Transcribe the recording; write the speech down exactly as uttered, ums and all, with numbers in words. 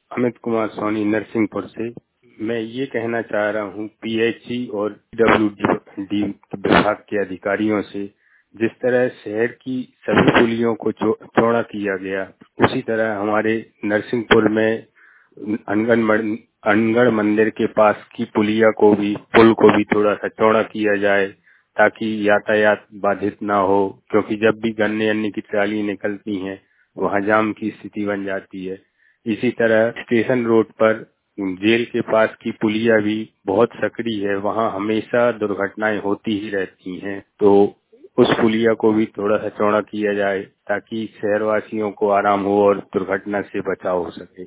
अमित कुमार सोनी नरसिंहपुर से। मैं ये कहना चाह रहा हूँ पीएचई और डब्ल्यूडी विभाग के अधिकारियों से, जिस तरह शहर की सभी पुलियों को चौड़ा किया गया, उसी तरह हमारे नरसिंहपुर में अनगढ़ अनगढ़ मंदिर के पास की पुलिया को भी पुल को भी थोड़ा सा चौड़ा किया जाए ताकि यातायात बाधित ना हो, क्योंकि जब भी गन्ने अन्य की ट्राली निकलती हैं वहाँ जाम की स्थिति बन जाती है। इसी तरह स्टेशन रोड पर जेल के पास की पुलिया भी बहुत सकड़ी है, वहाँ हमेशा दुर्घटनाएं होती ही रहती हैं, तो उस पुलिया को भी थोड़ा सा चौड़ा किया जाए ताकि शहरवासियों को आराम हो और दुर्घटना से बचाव हो सके।